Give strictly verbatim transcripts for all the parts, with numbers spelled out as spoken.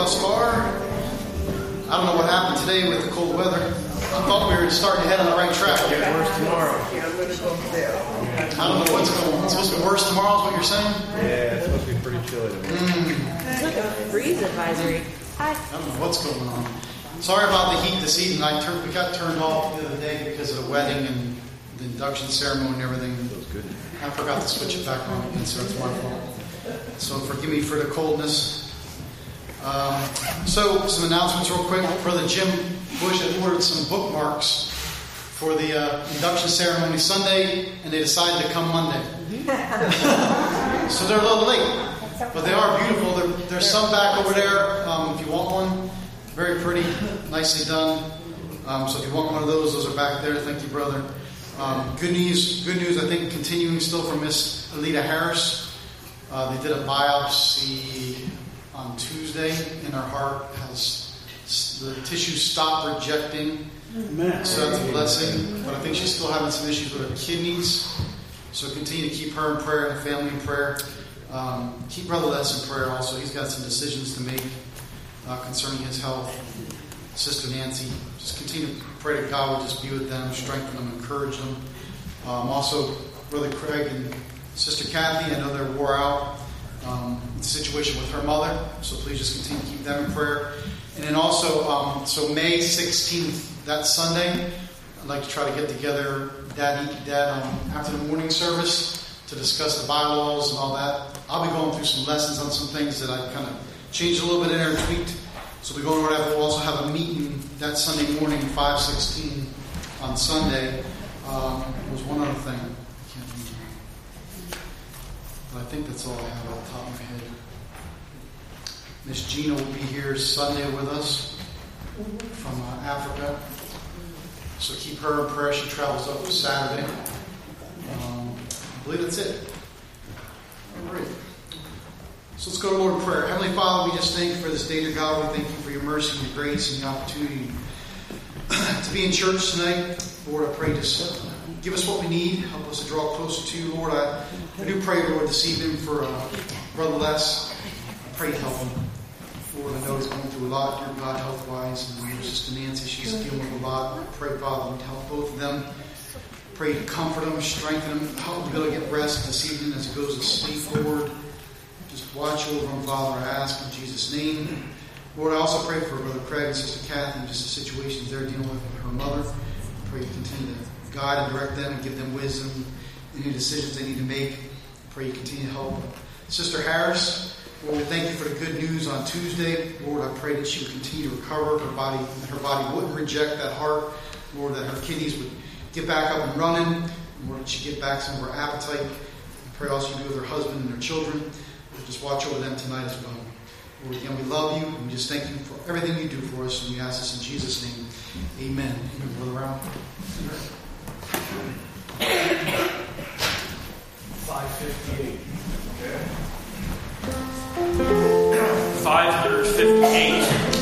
thus far. I don't know what happened today with the cold weather. I thought we were starting to head on the right track. It'll get worse tomorrow. I don't know what's going on. It's supposed to be worse tomorrow, is what you're saying? Yeah, it's supposed to be pretty chilly. Mm. It's like a freeze advisory. Hi. I don't know what's going on. Sorry about the heat this evening. I turned, we got turned off the other day because of the wedding and the induction ceremony and everything. That was good. I forgot to switch it back on again, so it's my fault. So forgive me for the coldness. Um, so some announcements real quick. Brother Jim Bush had ordered some bookmarks for the uh, induction ceremony Sunday, and they decided to come Monday. So they're a little late, but they are beautiful. There, there's some back over there. Um, if you want one, very pretty, nicely done. Um, so if you want one of those, those are back there. Thank you, brother. Um, good news. Good news. I think continuing still from Miss Alita Harris. Uh, they did a biopsy on Tuesday, and her heart has the tissue stopped rejecting. Amen. So that's a blessing. But I think she's still having some issues with her kidneys. So continue to keep her in prayer and family in prayer. Um, keep Brother Les in prayer also. He's got some decisions to make uh, concerning his health. Sister Nancy, just continue to pray that God will just be with them, strengthen them, encourage them. Um, also, Brother Craig and Sister Kathy, I know they're wore out. Um, the situation with her mother, so please just continue to keep them in prayer. And then also, um, so May sixteenth, that Sunday, I'd like to try to get together Dad, Dad um, after the morning service to discuss the bylaws and all that. I'll be going through some lessons on some things that I kind of changed a little bit in there and tweaked. So we're going over that. We'll also have a meeting that Sunday morning, five sixteen on Sunday. Um, there was one other thing. I can't remember. But I think that's all I have off the top of my head. Miss Gina will be here Sunday with us from uh, Africa. So keep her in prayer. She travels up Saturday. Um, I believe that's it. All right. So let's go to Lord in prayer. Heavenly Father, we just thank you for this day, dear God. We thank you for your mercy and your grace and the opportunity to be in church tonight. Lord, I pray just give us what we need. Help us to draw closer to you, Lord. I, I do pray, Lord, this evening for uh, Brother Les. I pray to help him. Lord, I know he's going through a lot, dear God, health-wise. And your Sister Nancy, she's dealing with a lot. I pray, Father, to help both of them. Pray to comfort them, strengthen them, help them to be able to get rest this evening as he goes to sleep, Lord. Just watch over him, Father, I ask in Jesus' name. Lord, I also pray for Brother Craig and Sister Kathy and just the situations they're dealing with with her mother. I pray you continue to guide and direct them and give them wisdom, any decisions they need to make. I pray you continue to help Sister Harris. Lord, we thank you for the good news on Tuesday. Lord, I pray that she would continue to recover her body, that her body wouldn't reject that heart. Lord, that her kidneys would get back up and running. Lord, that she'd get back some of her appetite. I pray also you do with her husband and their children. Just watch over them tonight as well. Lord, again, we love you, and we just thank you for everything you do for us, and we ask this in Jesus' name. Amen. Amen, Brother Brown. five fifty-eight. Okay. five fifty-eight.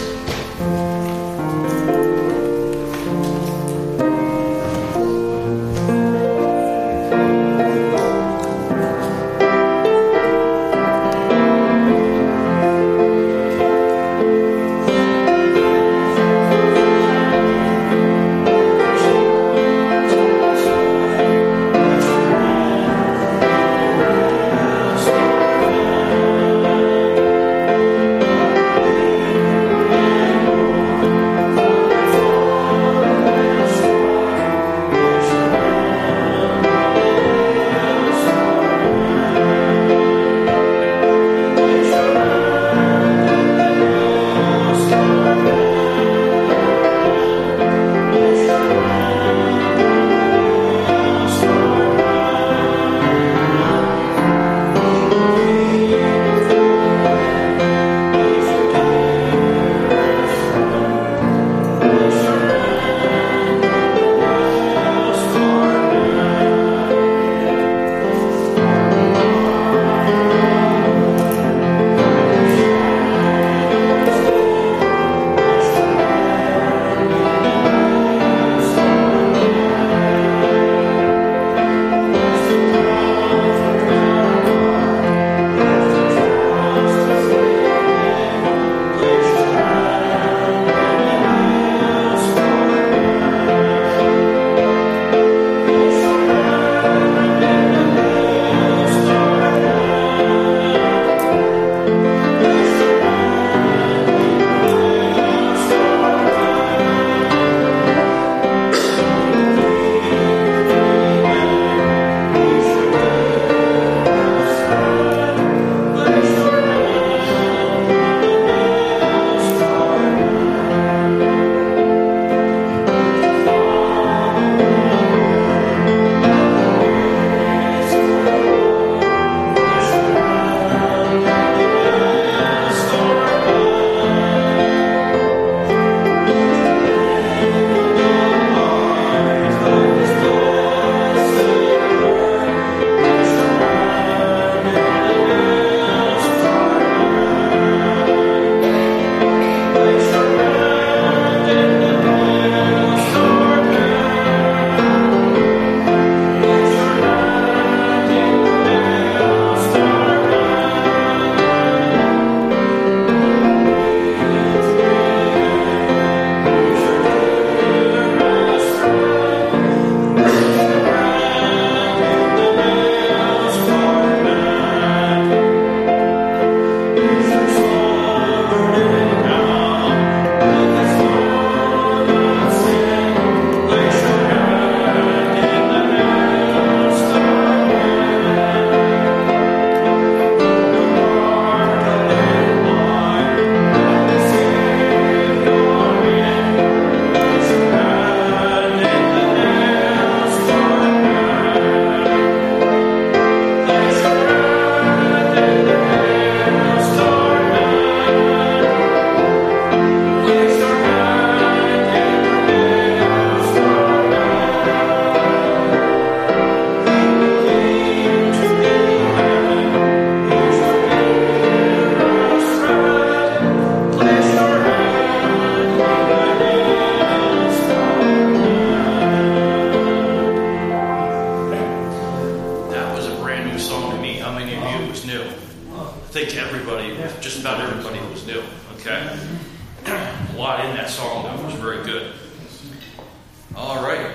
everybody was new. Okay? A lot in that song, though. It was very good. All right.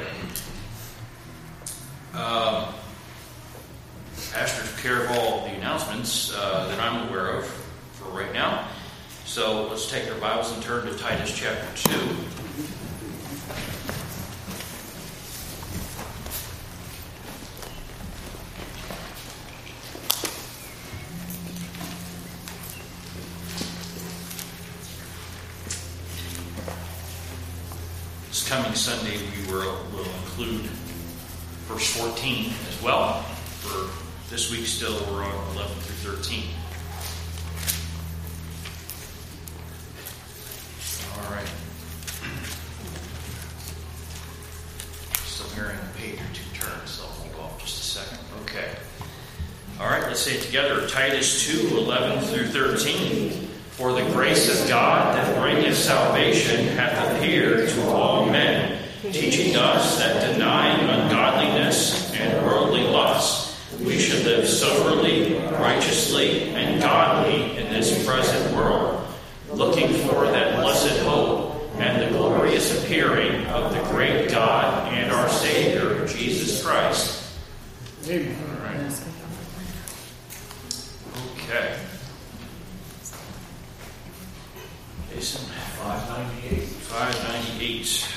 Um, Pastor took care of all the announcements uh, that I'm aware of for right now. So let's take our Bibles and turn to Titus chapter two. This coming Sunday we will, will include verse fourteen as well. For this week still we're on eleven through thirteen. All right. Still hearing a page or two turn, so I'll hold off just a second. Okay. All right, let's say it together. Titus two, eleven through thirteen. For the grace of God that bringeth salvation hath appeared to all men, teaching us that denying ungodliness and worldly lusts, we should live soberly, righteously, and godly in this present world, looking for that blessed hope and the glorious appearing of the great God and our Savior, Jesus Christ. Amen. All right. Okay. Jason, five ninety-eight. five ninety-eight.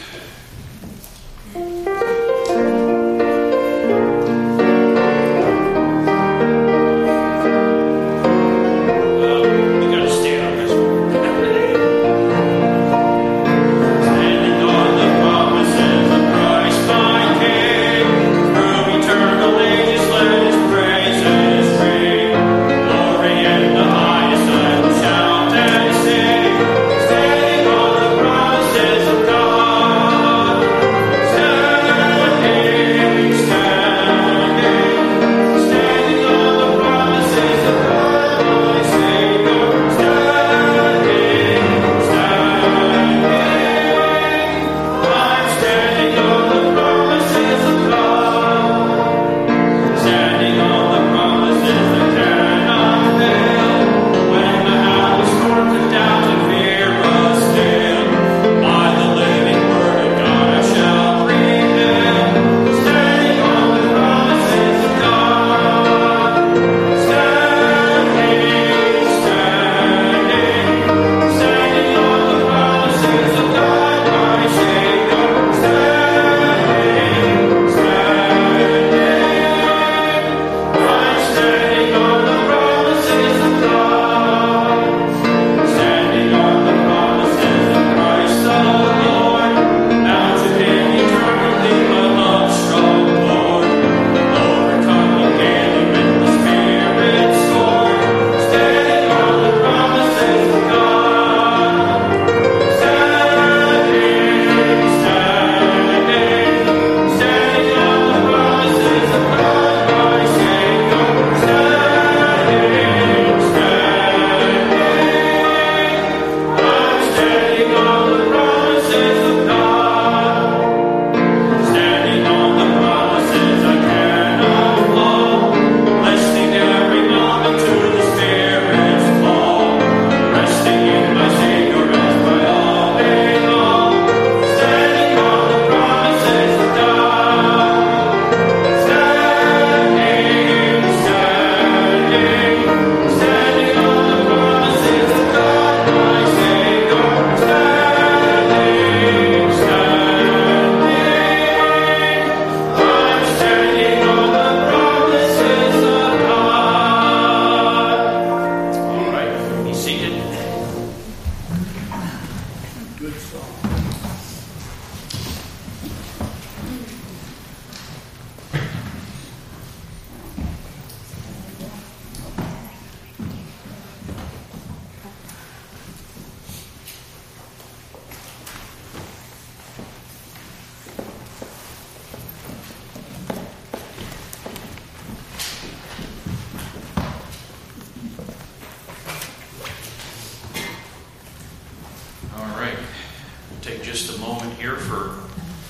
just a moment here for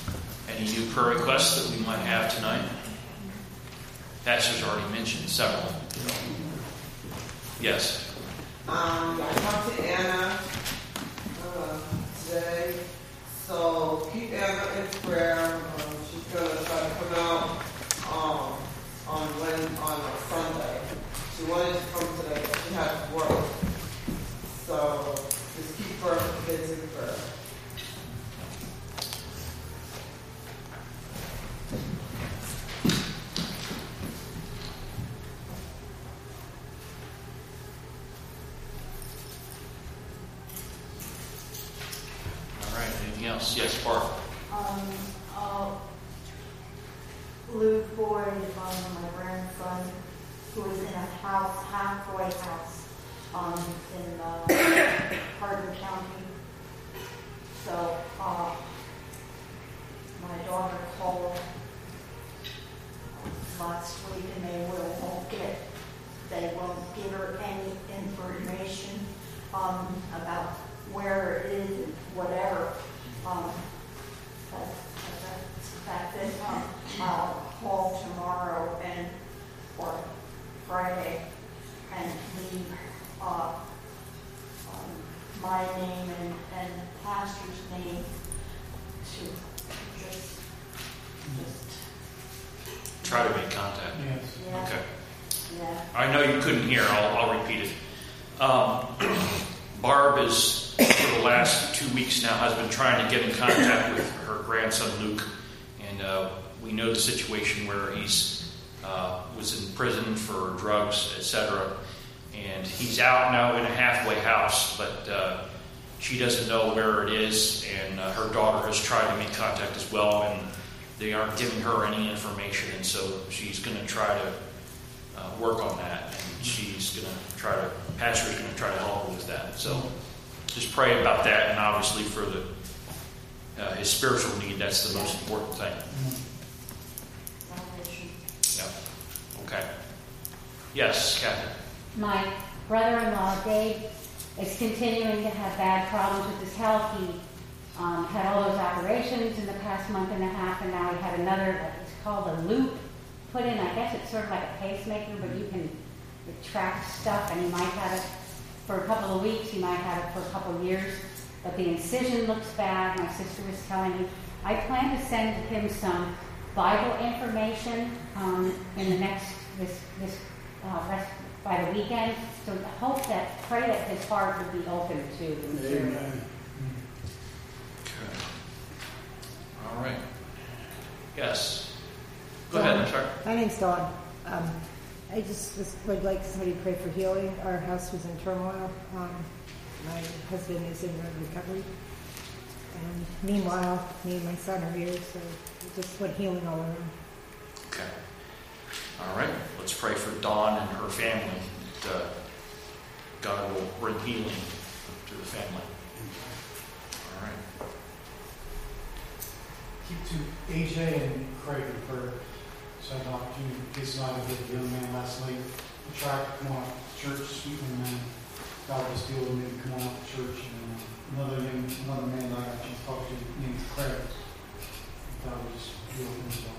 any new prayer requests that we might have tonight. Pastor's already mentioned several. Yes. Um, I talked So just keep her busy in prayer. All right, anything else? Yes, Barb. Um, uh, Luke Boyd, um, my grandson, who is in a house, halfway house, um, in, uh, Hardin County. So, uh, my daughter called last week and they will, won't get, they won't give her any information, um, about where it is and whatever. Um, but, but that's it. Um, I'll call tomorrow and, or Friday and leave, uh, um, my name and, and pastor's name to just, just. Try to make contact. Yes. Yeah. Okay. Yeah. I know you couldn't hear. I'll, I'll repeat it. Um, Barb is, for the last two weeks now, has been trying to get in contact with her grandson Luke, and uh, we know the situation where he's uh, was in prison for drugs, et cetera, and he's out now in a halfway house, but uh, she doesn't know where it is, and uh, her daughter has tried to make contact as well, and they aren't giving her any information, and so she's going to try to uh, work on that, and she's going to try to, pastor's going to try to help her with that. So just pray about that, and obviously for the uh, his spiritual need, that's the most important thing. Yeah. Okay. Yes, Kathy. My brother-in-law, Dave, is continuing to have bad problems with his health. He um, had all those operations in the past month and a half, and now he had another, like it's called a loop, put in. I guess it's sort of like a pacemaker, but you can retract stuff, and he might have it for a couple of weeks. He might have it for a couple of years. But the incision looks bad. My sister was telling me. I plan to send him some Bible information um, in the next, this, this uh, rest by the weekend. So I hope that, pray that his heart would be open to the material. Amen. Okay. All right. Yes. Go ahead, I'm sorry. My name's Dawn. Um, I just was, would like somebody to pray for healing. Our house was in turmoil. Um, my husband is in recovery. And meanwhile, me and my son are here, so we just want healing all around. Okay. All right. Let's pray for Dawn and her family. That uh, God will bring healing to the family. All right. Keep to A J and Craig in prayer. So I had an opportunity, this night I did a young man last night, to try to come on to church, sweet young man. God was healing me to come on to church. And uh, another young, another man that I got to talk to named Craig. God was healing him as well.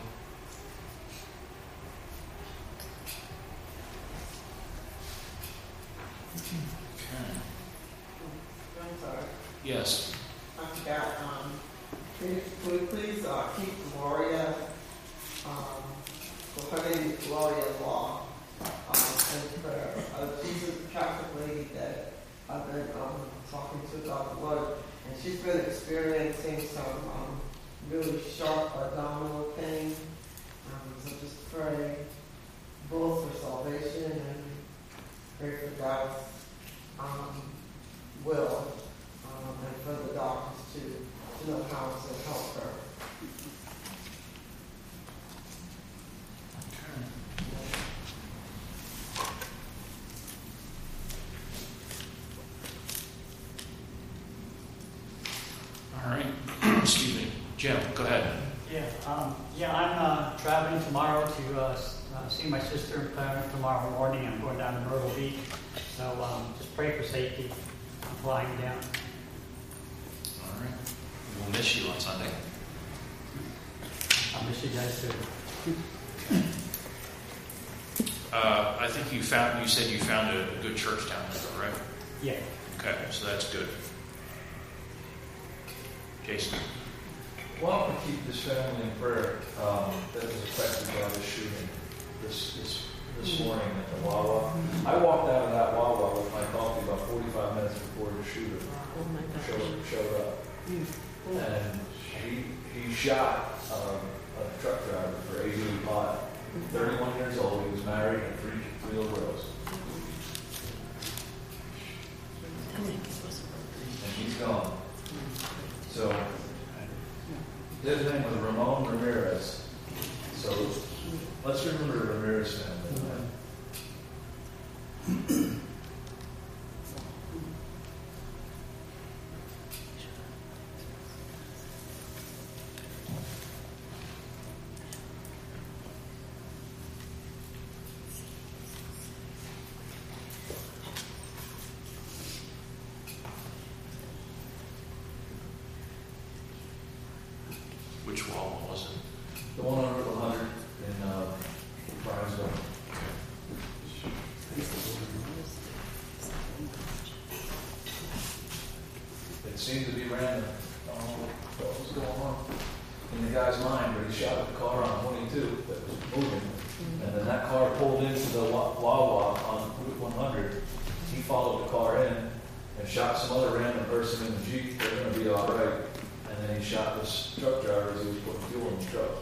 Okay. I'm sorry. Yes. I forgot. Um, can you, can we please uh, keep Gloria, um, well, her name is Gloria Law, um, in prayer. Uh, she's a Catholic lady that I've been um, talking to about the Lord, and she's been experiencing some um, really sharp abdominal pain. Um, so just pray both for salvation and pray for God's um, will, um, and for the doctors to, to know how to help her. All right. Excuse me. Jim, go ahead. Yeah, um, yeah, I'm uh, traveling tomorrow to uh, uh, see my sister and parents tomorrow morning. I'm going down to Myrtle Beach, so um, just pray for safety. I'm flying down. All right. We'll miss you on Sunday. I'll miss you guys too. Uh, I think you found. You said you found a, a good church down there, right? Yeah. Okay, so that's good. Jason. Why don't we keep this family in prayer um, that was affected by this shooting, this, this this morning at the Wawa. I walked out of that Wawa with my coffee about forty-five minutes before the shooter showed, showed up. And he, he shot um, a truck driver for A D pot. thirty-one years old, he was married and three, three little girls. And he's gone. So, his name was Ramon Ramirez. So, let's remember the Ramirez family. Which wall was it? The one on Route one hundred in uh, Brownsville. It seemed to be random. I don't know what was going on in the guy's mind, but he shot at the car on twenty-two that was moving. And then that car pulled into the Wa- Wawa on Route one hundred. He followed the car in and shot some other random person in the Jeep. They're going to be all right. And then he shot this truck driver as he was putting fuel in the truck.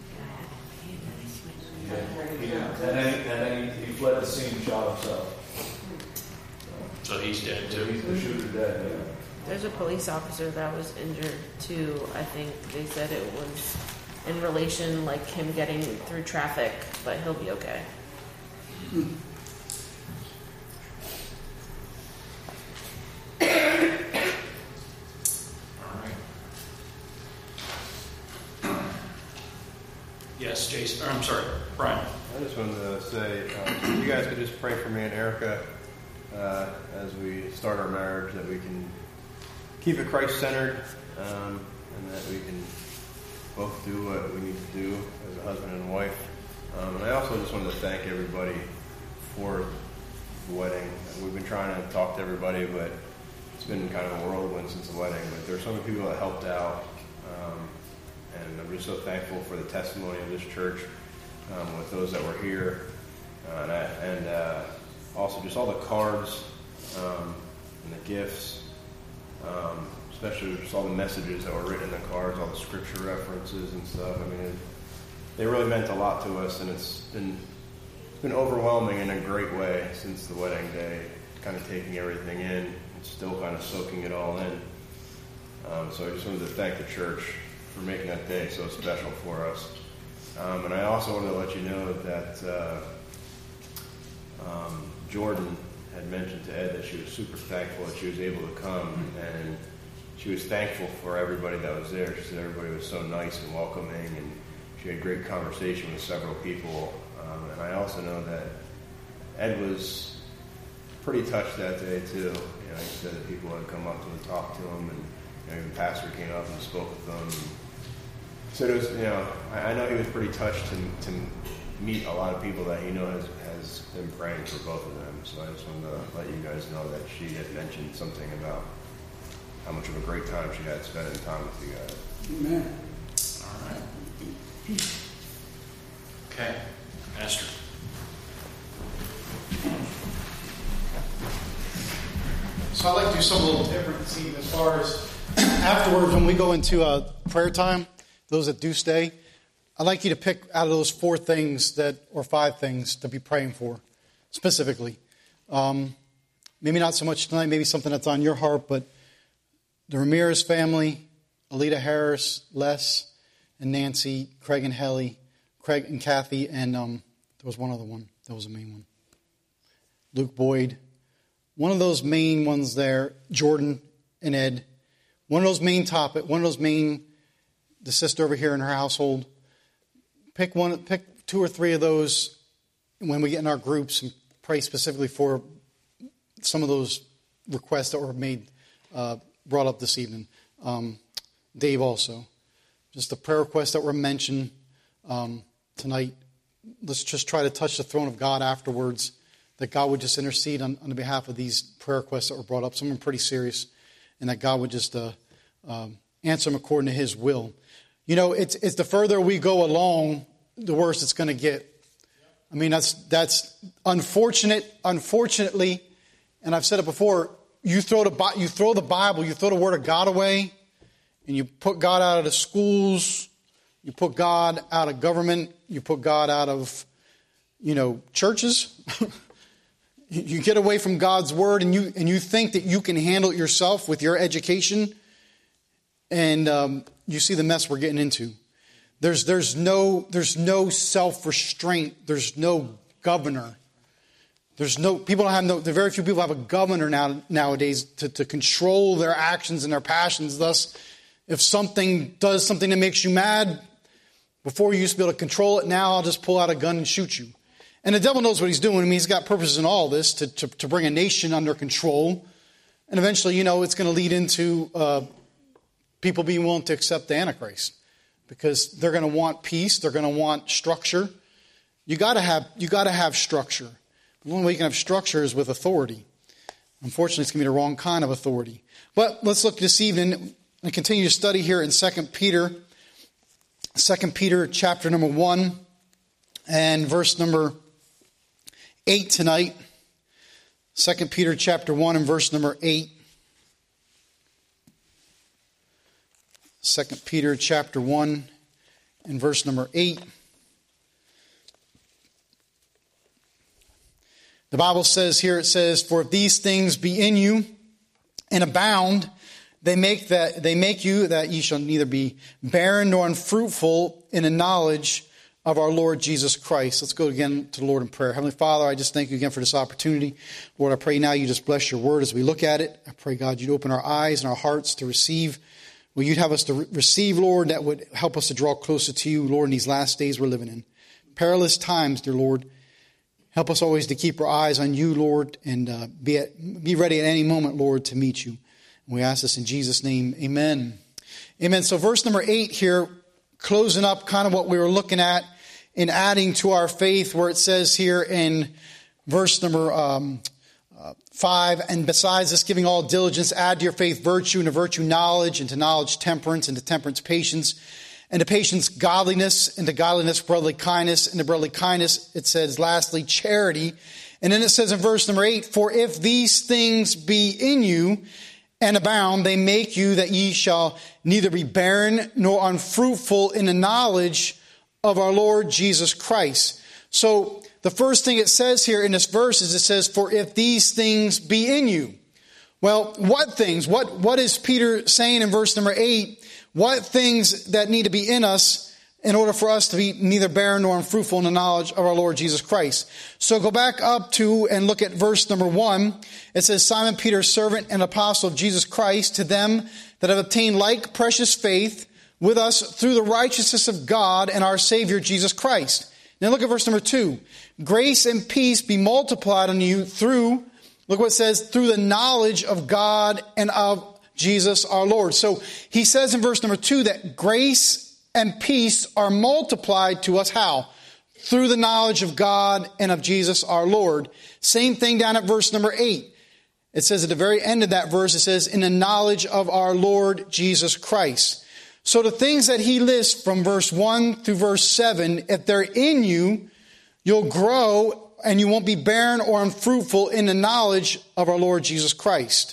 Yeah. He, and then, and then he, he fled the scene and shot himself. So, So he's dead so too. he's the shooter dead, yeah. There's a police officer that was injured too. I think they said it was in relation like him getting through traffic, but he'll be okay. All right. Yes, Jason. Or, I'm sorry, Brian. I just wanted to say, um, you guys could just pray for me and Erica uh, as we start our marriage, that we can keep it Christ-centered, um, and that we can both do what we need to do as a husband and wife. Um, and I also just wanted to thank everybody for the wedding. We've been trying to talk to everybody, but it's been kind of a whirlwind since the wedding. But there's so many people that helped out, um, and I'm just so thankful for the testimony of this church um, with those that were here, uh, and, I, and uh, also just all the cards um, and the gifts. Um, especially just all the messages that were written in the cards, all the scripture references and stuff. I mean, it, they really meant a lot to us, and it's been it's been overwhelming in a great way since the wedding day. Kind of taking everything in, and still kind of soaking it all in. Um, so I just wanted to thank the church for making that day so special for us. Um, and I also wanted to let you know that uh, um, Jordan had mentioned to Ed that she was super thankful that she was able to come, and she was thankful for everybody that was there. She said everybody was so nice and welcoming, and she had great conversation with several people. Um, and I also know that Ed was pretty touched that day too. You know, he said that people had come up to him and talked to him, and you know, even the pastor came up and spoke with them. And so it was, you know, I, I know he was pretty touched to, to meet a lot of people that he knows has, has been praying for both of them. So I just wanted to let you guys know that she had mentioned something about how much of a great time she had spending time with you guys. Amen. All right. Okay. Esther. So I'd like to do something a little different this evening as far as afterwards when we go into uh, prayer time, those that do stay, I'd like you to pick out of those four things that, or five things to be praying for specifically. Um, maybe not so much tonight, maybe something that's on your heart, but the Ramirez family, Alita Harris, Les, and Nancy, Craig and Helly, Craig and Kathy, and um, there was one other one. That was the main one. Luke Boyd. One of those main ones there, Jordan and Ed. One of those main topic, one of those main, the sister over here in her household. Pick one, pick two or three of those when we get in our groups and pray specifically for some of those requests that were made, uh, brought up this evening. Um, Dave also. Just the prayer requests that were mentioned um, tonight. Let's just try to touch the throne of God afterwards, that God would just intercede on, on the behalf of these prayer requests that were brought up, some of them pretty serious, and that God would just uh, um, answer them according to His will. You know, it's, it's the further we go along, the worse it's going to get. I mean, that's that's unfortunate, unfortunately, and I've said it before, you throw the you throw the Bible, you throw the Word of God away, and you put God out of the schools, you put God out of government, you put God out of, you know, churches. You get away from God's Word, and you and you think that you can handle it yourself with your education, and um, you see the mess we're getting into. There's there's no there's no self-restraint. There's no governor. There's no people don't have no. There very few people have a governor now nowadays to, to control their actions and their passions. Thus, if something does something that makes you mad, before you used to be able to control it, now I'll just pull out a gun and shoot you. And the devil knows what he's doing. I mean, he's got purposes in all this to to, to bring a nation under control, and eventually, you know, it's going to lead into uh, people being willing to accept the Antichrist. Because they're going to want peace, they're going to want structure. You got to have you got to have structure. The only way you can have structure is with authority. Unfortunately, it's going to be the wrong kind of authority. But let's look this evening and continue to study here in Second Peter, Second Peter chapter number one and verse number eight tonight. Second Peter chapter one and verse number eight. Second Peter chapter one and verse number eight. The Bible says here, it says, "For if these things be in you and abound, they make that they make you that ye shall neither be barren nor unfruitful in the knowledge of our Lord Jesus Christ." Let's go again to the Lord in prayer. Heavenly Father, I just thank you again for this opportunity. Lord, I pray now you just bless your word as we look at it. I pray, God, you'd open our eyes and our hearts to receive what you'd have us to re- receive, Lord, that would help us to draw closer to you, Lord, in these last days we're living in. Perilous times, dear Lord. Help us always to keep our eyes on you, Lord, and uh, be at, be ready at any moment, Lord, to meet you. And we ask this in Jesus' name. Amen. Amen. So verse number eight here, closing up kind of what we were looking at in adding to our faith, where it says here in verse number um, uh, five, "And besides this, giving all diligence, add to your faith virtue, and to virtue knowledge, and to knowledge temperance, and to temperance patience, and to patience godliness, and to godliness brotherly kindness, and to brotherly kindness," it says, lastly, charity. And then it says in verse number eight, "For if these things be in you and abound, they make you that ye shall neither be barren nor unfruitful in the knowledge of our Lord Jesus Christ." So the first thing it says here in this verse is it says, "For if these things be in you." Well, what things? What, what is Peter saying in verse number eight? What things that need to be in us in order for us to be neither barren nor unfruitful in the knowledge of our Lord Jesus Christ? So go back up to and look at verse number one. It says, "Simon Peter, servant and apostle of Jesus Christ, to them that have obtained like precious faith with us through the righteousness of God and our Savior Jesus Christ." Now look at verse number two. "Grace and peace be multiplied unto you through," look what it says, "through the knowledge of God and of Jesus our Lord." So he says in verse number two that grace and peace are multiplied to us how? Through the knowledge of God and of Jesus our Lord. Same thing down at verse number eight. It says at the very end of that verse, it says, "in the knowledge of our Lord Jesus Christ." So the things that he lists from verse one through verse seven, if they're in you, you'll grow and you won't be barren or unfruitful in the knowledge of our Lord Jesus Christ.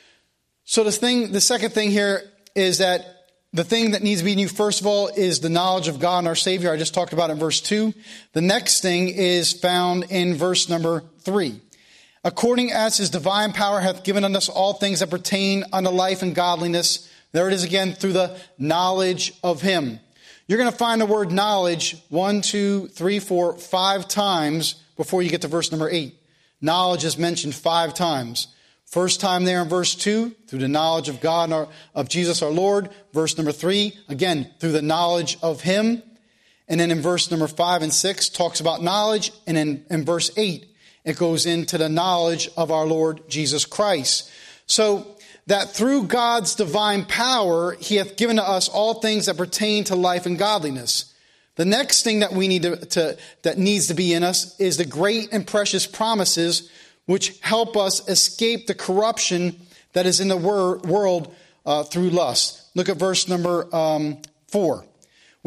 So the thing, the second thing here is that the thing that needs to be in you, first of all, is the knowledge of God and our Savior. I just talked about it in verse two. The next thing is found in verse number three. "According as his divine power hath given unto us all things that pertain unto life and godliness." There it is again, "through the knowledge of him." You're going to find the word knowledge one, two, three, four, five times before you get to verse number eight. Knowledge is mentioned five times. First time there in verse two, through the knowledge of God and our, of Jesus our Lord. Verse number three, again, through the knowledge of him. And then in verse number five and six, talks about knowledge. And then in verse eight, it goes into the knowledge of our Lord Jesus Christ. So that through God's divine power, he hath given to us all things that pertain to life and godliness. The next thing that we need to, to that needs to be in us is the great and precious promises which help us escape the corruption that is in the wor- world uh, through lust. Look at verse number um, four.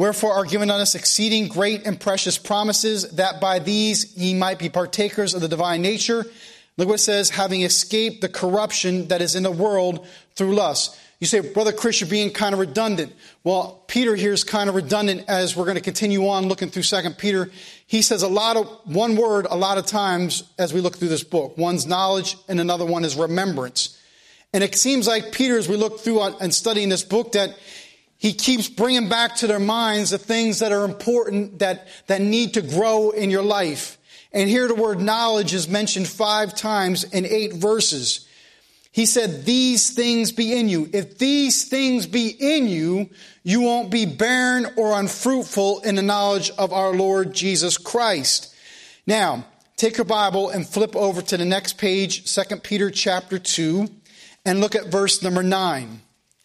Wherefore are given unto us exceeding great and precious promises, that by these ye might be partakers of the divine nature. Look what it says, having escaped the corruption that is in the world through lust. You say, Brother Chris, you're being kind of redundant. Well, Peter here is kind of redundant as we're going to continue on looking through Second Peter. He says a lot of, one word a lot of times as we look through this book. One's knowledge and another one is remembrance. And it seems like Peter, as we look through and studying this book, that he keeps bringing back to their minds the things that are important, that, that need to grow in your life. And here the word knowledge is mentioned five times in eight verses. He said, these things be in you. If these things be in you, you won't be barren or unfruitful in the knowledge of our Lord Jesus Christ. Now, take your Bible and flip over to the next page, Second Peter chapter two, and look at verse number nine.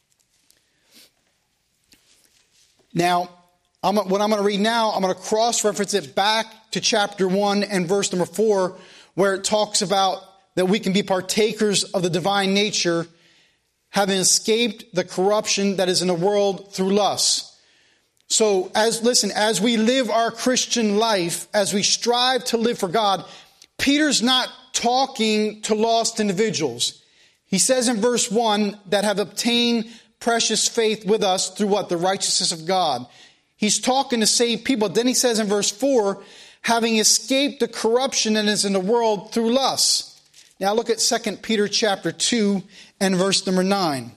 Now, I'm, what I'm going to read now, I'm going to cross-reference it back to chapter one and verse number four, where it talks about that we can be partakers of the divine nature, having escaped the corruption that is in the world through lust. So, as listen, as we live our Christian life, as we strive to live for God, Peter's not talking to lost individuals. He says in verse one that have obtained precious faith with us through what? The righteousness of God. He's talking to saved people. Then he says in verse four, having escaped the corruption that is in the world through lust. Now look at Second Peter chapter two and verse number nine.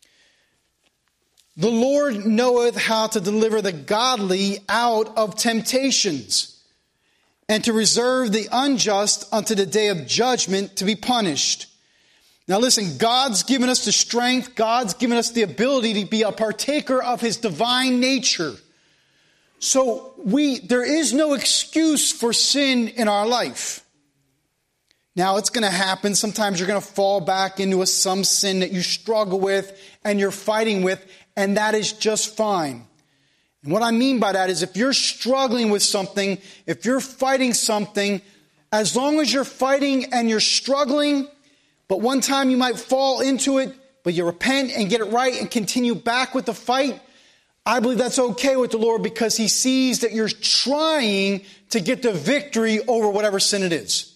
The Lord knoweth how to deliver the godly out of temptations, and to reserve the unjust unto the day of judgment to be punished. Now listen, God's given us the strength, God's given us the ability to be a partaker of His divine nature. So we, there is no excuse for sin in our life. Now, it's going to happen. Sometimes you're going to fall back into a, some sin that you struggle with and you're fighting with, and that is just fine. And what I mean by that is if you're struggling with something, if you're fighting something, as long as you're fighting and you're struggling, but one time you might fall into it, but you repent and get it right and continue back with the fight, I believe that's okay with the Lord because He sees that you're trying to get the victory over whatever sin it is.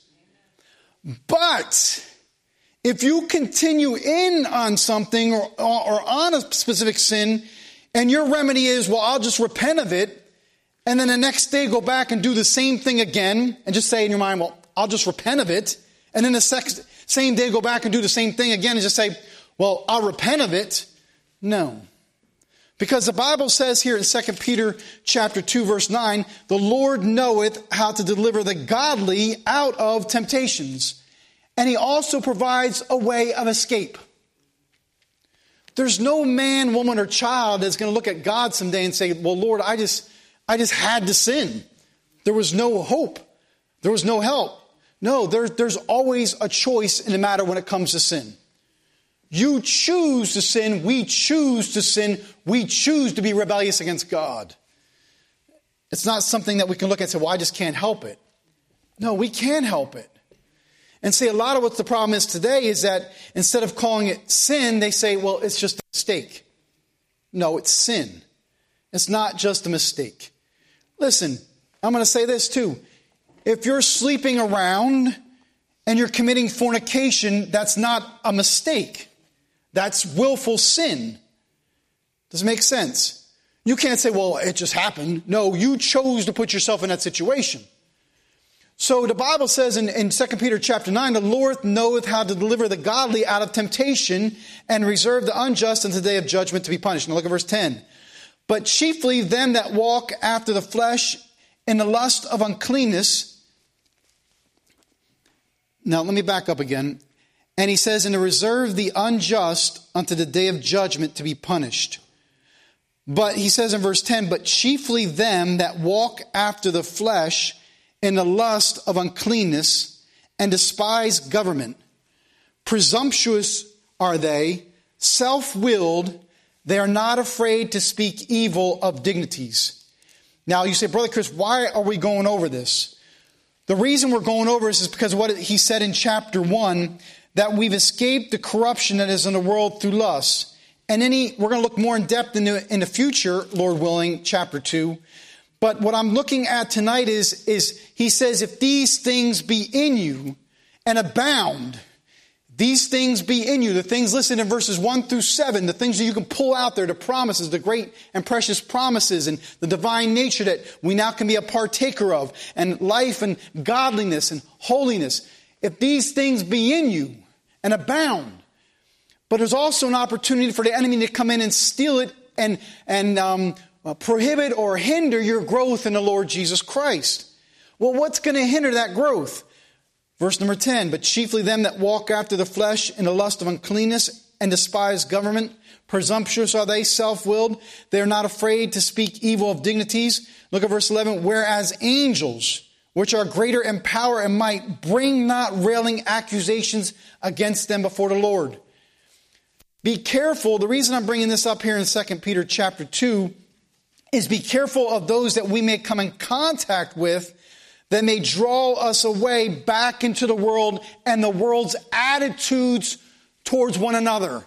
But if you continue in on something or, or on a specific sin, and your remedy is, well, I'll just repent of it, and then the next day go back and do the same thing again, and just say in your mind, well, I'll just repent of it, and then the sex, same day go back and do the same thing again, and just say, well, I'll repent of it. No. Because the Bible says here in Second Peter chapter two, verse nine, the Lord knoweth how to deliver the godly out of temptations. And He also provides a way of escape. There's no man, woman, or child that's going to look at God someday and say, well, Lord, I just, I just had to sin. There was no hope. There was no help. No, there, there's always a choice in the matter when it comes to sin. You choose to sin. We choose to sin. We choose to be rebellious against God. It's not something that we can look at and say, well, I just can't help it. No, we can help it. And see, a lot of what the problem is today is that instead of calling it sin, they say, well, it's just a mistake. No, it's sin. It's not just a mistake. Listen, I'm going to say this too. If you're sleeping around and you're committing fornication, that's not a mistake. That's willful sin. Does it make sense? You can't say, well, it just happened. No, you chose to put yourself in that situation. So the Bible says in, in Second Peter chapter nine, the Lord knoweth how to deliver the godly out of temptation and reserve the unjust unto the day of judgment to be punished. Now look at verse ten. But chiefly them that walk after the flesh in the lust of uncleanness. Now let me back up again. And he says, and to reserve the unjust unto the day of judgment to be punished. But he says in verse ten, but chiefly them that walk after the flesh in the lust of uncleanness and despise government. Presumptuous are they, self-willed, they are not afraid to speak evil of dignities. Now you say, Brother Chris, why are we going over this? The reason we're going over this is because of what he said in chapter one, that we've escaped the corruption that is in the world through lust. And any, we're going to look more in depth in the, in the future, Lord willing, chapter two. But what I'm looking at tonight is, is he says, if these things be in you and abound, these things be in you, the things listed in verses one through seven, the things that you can pull out there, the promises, the great and precious promises and the divine nature that we now can be a partaker of, and life and godliness and holiness. If these things be in you and abound, but there's also an opportunity for the enemy to come in and steal it and, and um, prohibit or hinder your growth in the Lord Jesus Christ. Well, what's going to hinder that growth? Verse number ten, but chiefly them that walk after the flesh in the lust of uncleanness and despise government. Presumptuous are they, self-willed. They are not afraid to speak evil of dignities. Look at verse eleven. Whereas angels, which are greater in power and might, bring not railing accusations against them before the Lord. Be careful. The reason I'm bringing this up here in Second Peter chapter two is be careful of those that we may come in contact with that may draw us away back into the world and the world's attitudes towards one another.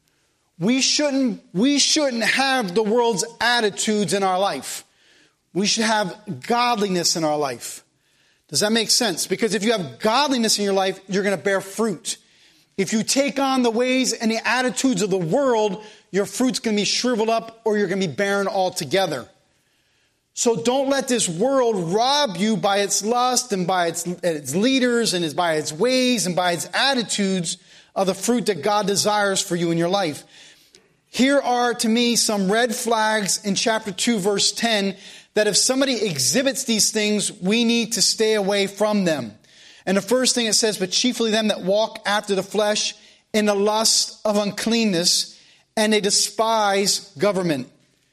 We shouldn't, we shouldn't have the world's attitudes in our life. We should have godliness in our life. Does that make sense? Because if you have godliness in your life, you're going to bear fruit. If you take on the ways and the attitudes of the world, your fruit's going to be shriveled up or you're going to be barren altogether. So don't let this world rob you by its lust and by its, its leaders and by its ways and by its attitudes of the fruit that God desires for you in your life. Here are, to me, some red flags in chapter two, verse ten, that if somebody exhibits these things, we need to stay away from them. And the first thing it says, but chiefly them that walk after the flesh in the lust of uncleanness, and they despise government.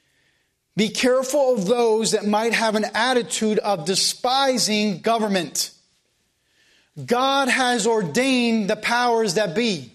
Be careful of those that might have an attitude of despising government. God has ordained the powers that be.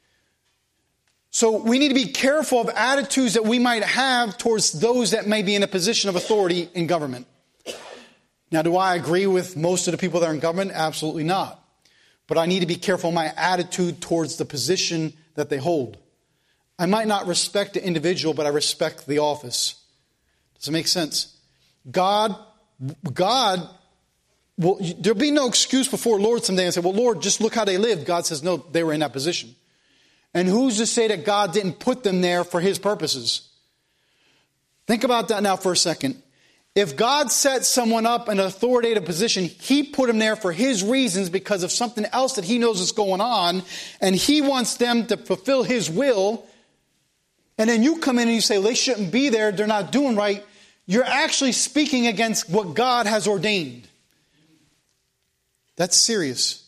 So we need to be careful of attitudes that we might have towards those that may be in a position of authority in government. Now, do I agree with most of the people that are in government? Absolutely not. But I need to be careful of my attitude towards the position that they hold. I might not respect the individual, but I respect the office. Does it make sense? God, God, will, there'll be no excuse before Lord someday and say, well, Lord, just look how they lived. God says, no, they were in that position. And who's to say that God didn't put them there for his purposes? Think about that now for a second. If God set someone up in an authoritative position, he put them there for his reasons because of something else that he knows is going on, and he wants them to fulfill his will, and then you come in and you say, well, they shouldn't be there, they're not doing right, you're actually speaking against what God has ordained. That's serious.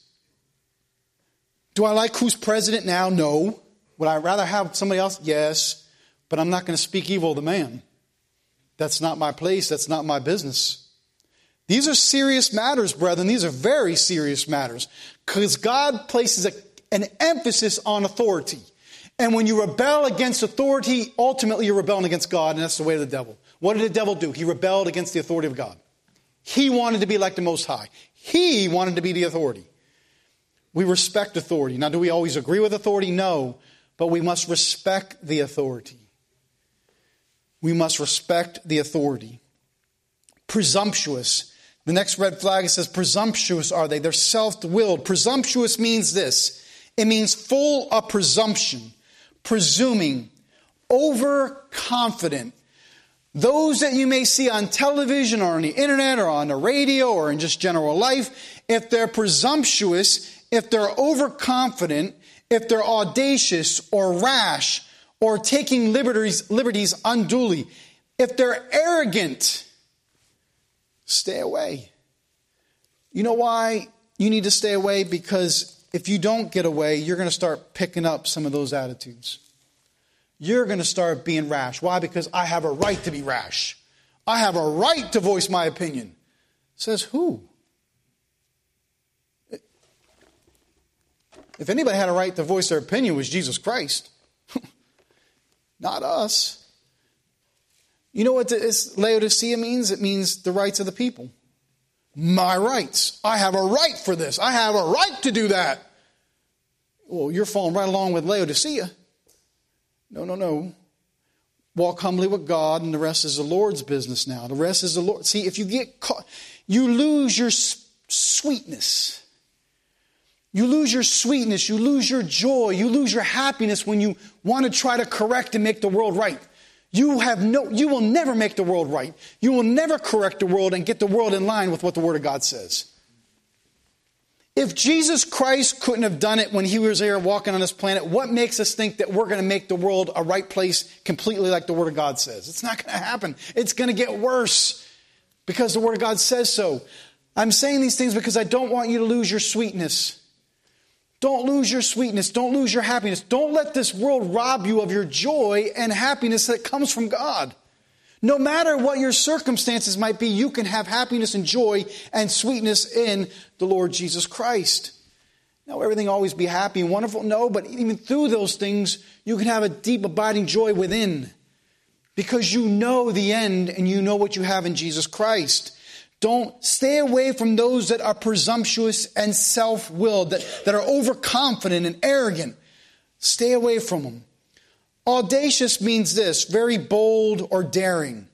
Do I like who's president now? No. Would I rather have somebody else? Yes. But I'm not going to speak evil of the man. That's not my place. That's not my business. These are serious matters, brethren. These are very serious matters. Because God places a, an emphasis on authority. And when you rebel against authority, ultimately you're rebelling against God, and that's the way of the devil. What did the devil do? He rebelled against the authority of God. He wanted to be like the Most High. He wanted to be the authority. We respect authority. Now, do we always agree with authority? No. But we must respect the authority. We must respect the authority. Presumptuous. The next red flag, it says, presumptuous are they. They're self-willed. Presumptuous means this. It means full of presumption, presuming, overconfident. Those that you may see on television or on the internet or on the radio or in just general life, if they're presumptuous, if they're overconfident, if they're audacious or rash or taking liberties, liberties unduly, if they're arrogant, stay away. You know why you need to stay away? Because if you don't get away, you're going to start picking up some of those attitudes. You're going to start being rash. Why? Because I have a right to be rash. I have a right to voice my opinion. Says who? If anybody had a right to voice their opinion, it was Jesus Christ. Not us. You know what this Laodicea means? It means the rights of the people. My rights. I have a right for this. I have a right to do that. Well, you're falling right along with Laodicea. No, no, no. Walk humbly with God, and the rest is the Lord's business now. The rest is the Lord. See, if you get caught, you lose your sweetness. You lose your sweetness. You lose your joy. You lose your happiness when you want to try to correct and make the world right. You have no, you will never make the world right. You will never correct the world and get the world in line with what the Word of God says. If Jesus Christ couldn't have done it when he was here walking on this planet, what makes us think that we're going to make the world a right place completely like the Word of God says? It's not going to happen. It's going to get worse because the Word of God says so. I'm saying these things because I don't want you to lose your sweetness. Don't lose your sweetness. Don't lose your happiness. Don't let this world rob you of your joy and happiness that comes from God. No matter what your circumstances might be, you can have happiness and joy and sweetness in the Lord Jesus Christ. Now, everything always be happy and wonderful? No, but even through those things, you can have a deep, abiding joy within because you know the end and you know what you have in Jesus Christ. Don't stay away from those that are presumptuous and self-willed, that, that are overconfident and arrogant. Stay away from them. Audacious means this, very bold or daring.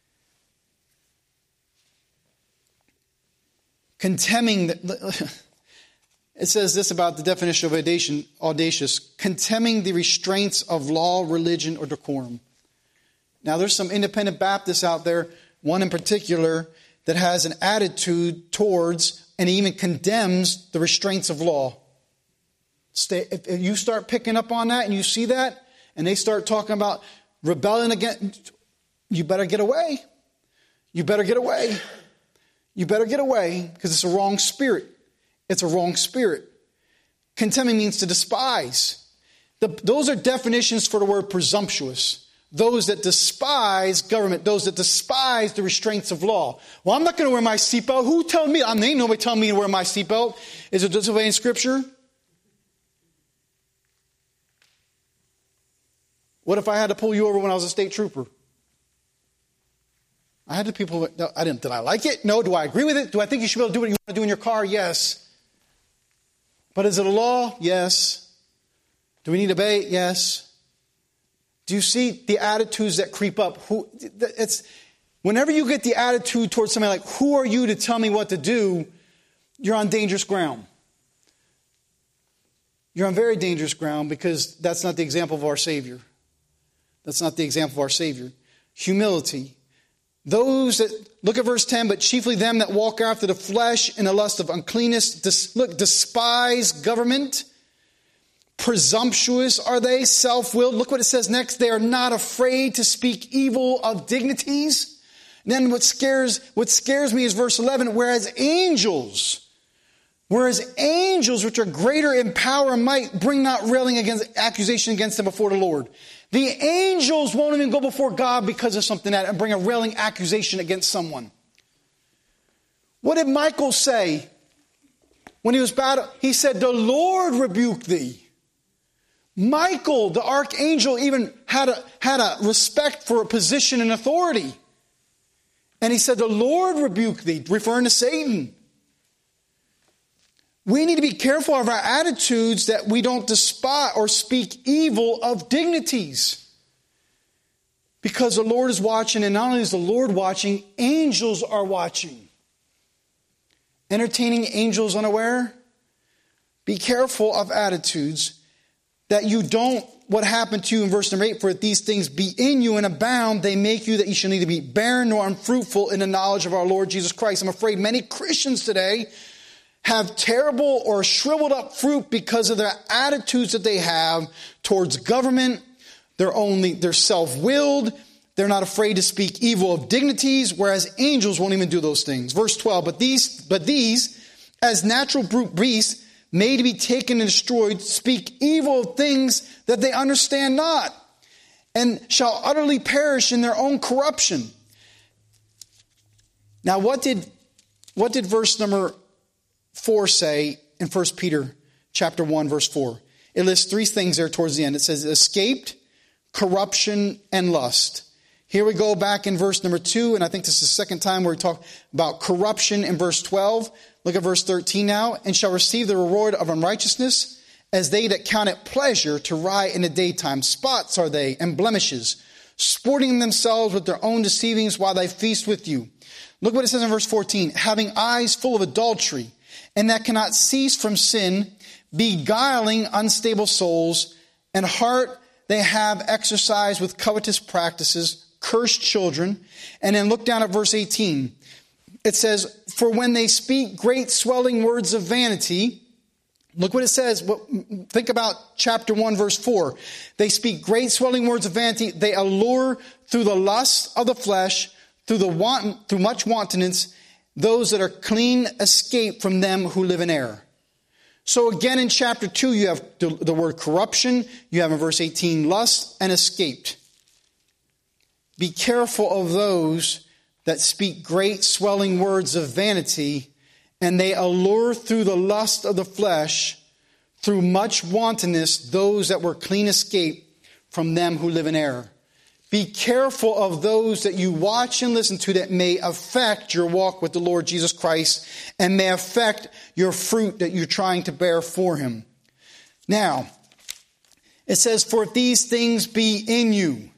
Contemning, the, it says this about the definition of audacious, contemning the restraints of law, religion, or decorum. Now there's some independent Baptists out there, one in particular, that has an attitude towards and even condemns the restraints of law. Stay, if you start picking up on that and you see that, and they start talking about rebelling against, you better get away. You better get away. You better get away because it's a wrong spirit. It's a wrong spirit. Contemning means to despise. The, those are definitions for the word presumptuous. Those that despise government, those that despise the restraints of law. Well, I'm not going to wear my seatbelt. Who told me? I mean, ain't nobody telling me to wear my seatbelt. Is it disobeying Scripture? What if I had to pull you over when I was a state trooper? I had to people. No, I didn't. Did I like it? No. Do I agree with it? Do I think you should be able to do what you want to do in your car? Yes. But is it a law? Yes. Do we need to obey it? Yes. Do you see the attitudes that creep up? Who? It's whenever you get the attitude towards somebody like, "Who are you to tell me what to do?" You're on dangerous ground. You're on very dangerous ground because that's not the example of our Savior. That's not the example of our Savior. Humility. Those that, look at verse ten, but chiefly them that walk after the flesh in the lust of uncleanness, dis, look, despise government. Presumptuous are they, self-willed. Look what it says next. They are not afraid to speak evil of dignities. And then what scares, what scares me is verse eleven, whereas angels, whereas angels, which are greater in power and might, bring not railing against accusation against them before the Lord. The angels won't even go before God because of something that and bring a railing accusation against someone. What did Michael say when he was battled? He said, "The Lord rebuke thee." Michael, the archangel, even had a, had a respect for a position and authority. And he said, "The Lord rebuke thee," referring to Satan. We need to be careful of our attitudes that we don't despise or speak evil of dignities. Because the Lord is watching, and not only is the Lord watching, angels are watching. Entertaining angels unaware? Be careful of attitudes that you don't, what happened to you in verse number eight, for if these things be in you and abound, they make you that you shall neither be barren nor unfruitful in the knowledge of our Lord Jesus Christ. I'm afraid many Christians today have terrible or shriveled up fruit because of their attitudes that they have towards government. They're only, they're self-willed. They're not afraid to speak evil of dignities, whereas angels won't even do those things. Verse twelve, but these, but these, as natural brute beasts, made to be taken and destroyed, speak evil of things that they understand not, and shall utterly perish in their own corruption. Now, what did, what did verse number four say in First Peter chapter one, verse four? It lists three things there towards the end. It says escaped, corruption, and lust. Here we go back in verse number two, and I think this is the second time where we talk about corruption in verse twelve. Look at verse thirteen now. And shall receive the reward of unrighteousness, as they that count it pleasure to riot in the daytime. Spots are they, and blemishes, sporting themselves with their own deceivings while they feast with you. Look what it says in verse fourteen. Having eyes full of adultery, and that cannot cease from sin, beguiling unstable souls, and heart they have exercised with covetous practices, cursed children. And then look down at verse eighteen. It says, for when they speak great swelling words of vanity, look what it says. Think about chapter one, verse four. They speak great swelling words of vanity. They allure through the lust of the flesh, through the wanton, through much wantonness, those that are clean escape from them who live in error. So again, in chapter two, you have the, the word corruption. You have in verse eighteen, lust and escaped. Be careful of those that speak great swelling words of vanity, and they allure through the lust of the flesh, through much wantonness, those that were clean escape from them who live in error. Be careful of those that you watch and listen to that may affect your walk with the Lord Jesus Christ and may affect your fruit that you're trying to bear for him. Now, it says, for if these things be in you,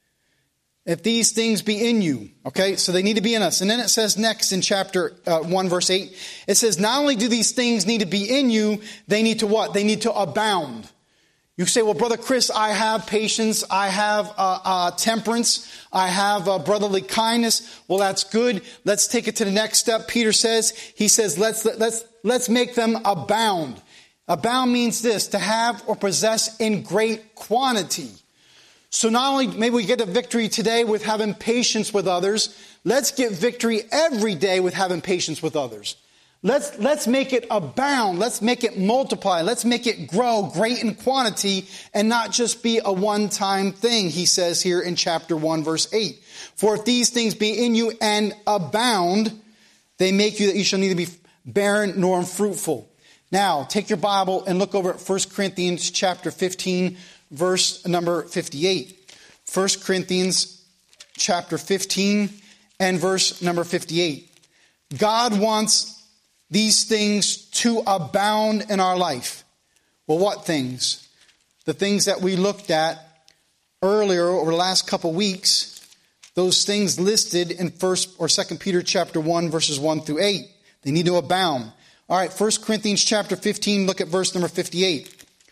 if these things be in you, okay, so they need to be in us. And then it says next in chapter uh, one, verse eight, it says, not only do these things need to be in you, they need to what? They need to abound. You say, well, Brother Chris, I have patience, I have uh, uh, temperance, I have uh, brotherly kindness. Well, that's good. Let's take it to the next step. Peter says, he says, let's let's let's make them abound. Abound means this, to have or possess in great quantity. So not only maybe we get a victory today with having patience with others, let's get victory every day with having patience with others. Let's, let's make it abound. Let's make it multiply. Let's make it grow great in quantity and not just be a one-time thing, he says here in chapter one, verse eight. For if these things be in you and abound, they make you that you shall neither be barren nor unfruitful. Now, take your Bible and look over at First Corinthians chapter fifteen, verse number fifty-eight. First Corinthians chapter fifteen and verse number fifty-eight. God wants these things to abound in our life. Well, what things? The things that we looked at earlier over the last couple weeks, those things listed in First or Second Peter chapter one, verses one through eight. They need to abound. All right, First Corinthians chapter fifteen, look at verse number fifty-eight.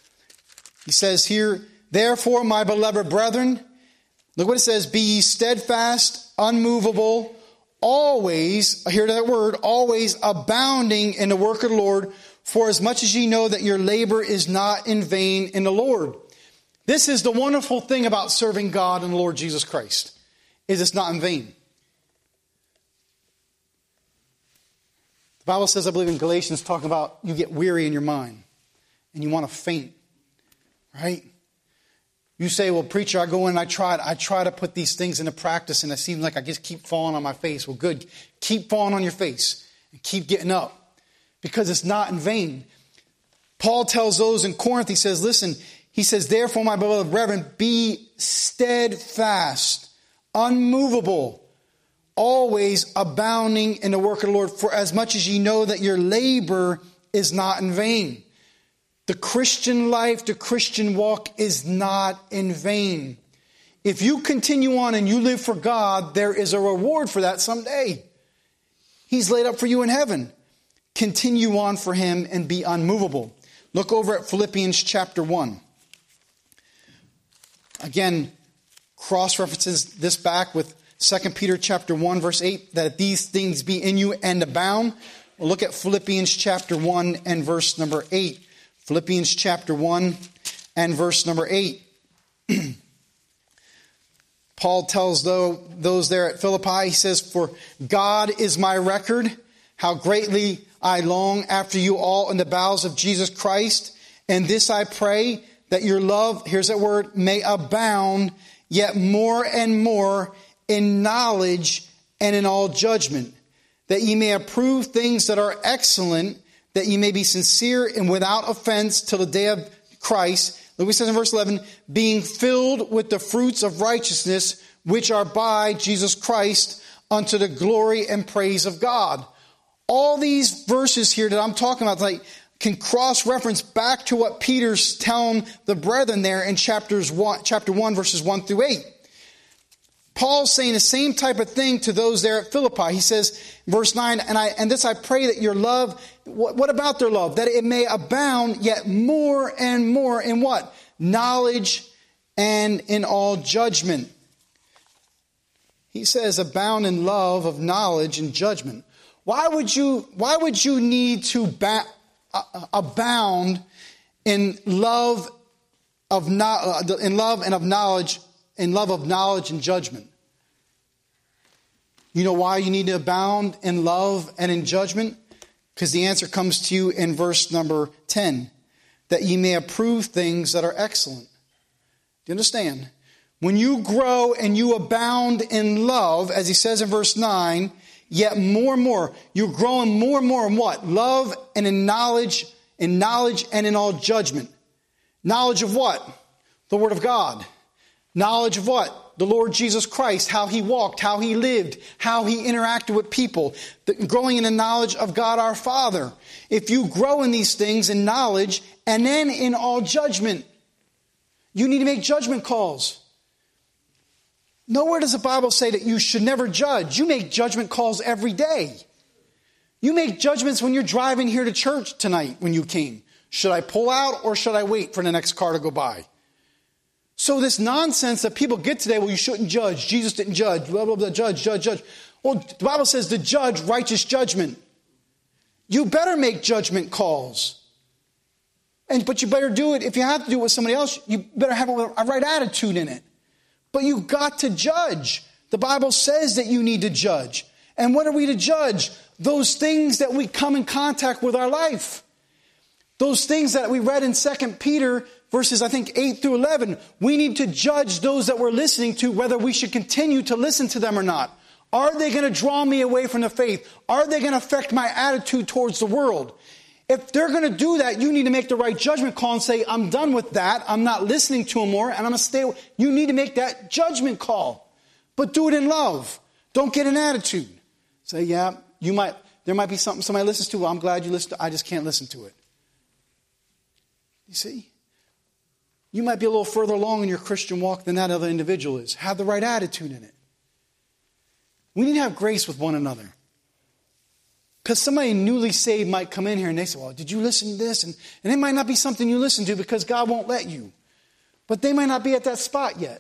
He says here, therefore, my beloved brethren, look what it says, be ye steadfast, unmovable, always, hear that word, always abounding in the work of the Lord, for as much as ye know that your labor is not in vain in the Lord. This is the wonderful thing about serving God and the Lord Jesus Christ, is it's not in vain. The Bible says, I believe in Galatians, talking about you get weary in your mind and you want to faint, right? You say, well, preacher, I go in and I try, I try to put these things into practice and it seems like I just keep falling on my face. Well, good. Keep falling on your face and keep getting up because it's not in vain. Paul tells those in Corinth, he says, listen, he says, therefore, my beloved brethren, be steadfast, unmovable, always abounding in the work of the Lord, for as much as ye know that your labor is not in vain. The Christian life, the Christian walk is not in vain. If you continue on and you live for God, there is a reward for that someday. He's laid up for you in heaven. Continue on for him and be unmovable. Look over at Philippians chapter one. Again, cross-references this back with Second Peter chapter one, verse eight, that these things be in you and abound. We'll look at Philippians chapter one and verse number eight. Philippians chapter one and verse number eight. Paul tells though those there at Philippi, he says, for God is my record, how greatly I long after you all in the bowels of Jesus Christ. And this I pray, that your love, here's that word, may abound yet more and more in knowledge and in all judgment, that ye may approve things that are excellent, that ye may be sincere and without offense till the day of Christ. Look what it says in verse eleven, being filled with the fruits of righteousness, which are by Jesus Christ, unto the glory and praise of God. All these verses here that I'm talking about, like, can cross-reference back to what Peter's telling the brethren there in chapters one, chapter one, verses one through eight. Paul's saying the same type of thing to those there at Philippi. He says, verse nine, and I and this I pray that your love, what, what about their love? That it may abound yet more and more in what? Knowledge and in all judgment. He says, abound in love of knowledge and judgment. Why would you, why would you need to ba- uh, abound in love of no, uh, in love and of knowledge, in love of knowledge and judgment? You know why you need to abound in love and in judgment? Because the answer comes to you in verse number ten. That ye may approve things that are excellent. Do you understand? When you grow and you abound in love, as he says in verse nine, yet more and more, you're growing more and more in what? Love and in knowledge, in knowledge and in all judgment. Knowledge of what? The Word of God. Knowledge of what? The Lord Jesus Christ, how he walked, how he lived, how he interacted with people. The, growing in the knowledge of God our Father. If you grow in these things in knowledge and then in all judgment, you need to make judgment calls. Nowhere does the Bible say that you should never judge. You make judgment calls every day. You make judgments when you're driving here to church tonight when you came. Should I pull out or should I wait for the next car to go by? So this nonsense that people get today, well, you shouldn't judge. Jesus didn't judge. Blah, blah, blah, judge, judge, judge. Well, the Bible says to judge righteous judgment. You better make judgment calls. And but you better do it. If you have to do it with somebody else, you better have a, a right attitude in it. But you've got to judge. The Bible says that you need to judge. And what are we to judge? Those things that we come in contact with our life. Those things that we read in Second Peter, verses I think eight through eleven. We need to judge those that we're listening to, whether we should continue to listen to them or not. Are they going to draw me away from the faith? Are they going to affect my attitude towards the world? If they're going to do that, you need to make the right judgment call and say, I'm done with that. I'm not listening to them more, and I'm going to stay away. You need to make that judgment call. But do it in love. Don't get an attitude. Say, yeah, you might. There might be something somebody listens to. Well, I'm glad you listen to it. I just can't listen to it. You see? You might be a little further along in your Christian walk than that other individual is. Have the right attitude in it. We need to have grace with one another. Because somebody newly saved might come in here and they say, well, did you listen to this? And, and it might not be something you listen to because God won't let you. But they might not be at that spot yet.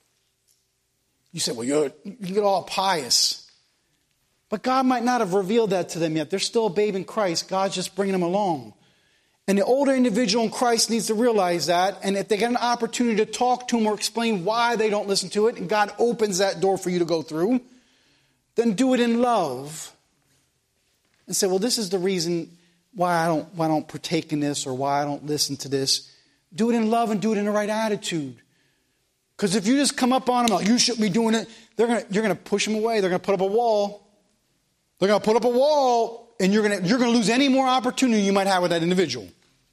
You say, well, you're, you get all pious. But God might not have revealed that to them yet. They're still a babe in Christ. God's just bringing them along. And the older individual in Christ needs to realize that. And if they get an opportunity to talk to them or explain why they don't listen to it, and God opens that door for you to go through, then do it in love. And say, well, this is the reason why I don't why I don't partake in this or why I don't listen to this. Do it in love and do it in the right attitude. Because if you just come up on them, oh, you shouldn't be doing it, they're gonna you're gonna push them away. They're gonna put up a wall. They're gonna put up a wall, and you're gonna you're gonna lose any more opportunity you might have with that individual.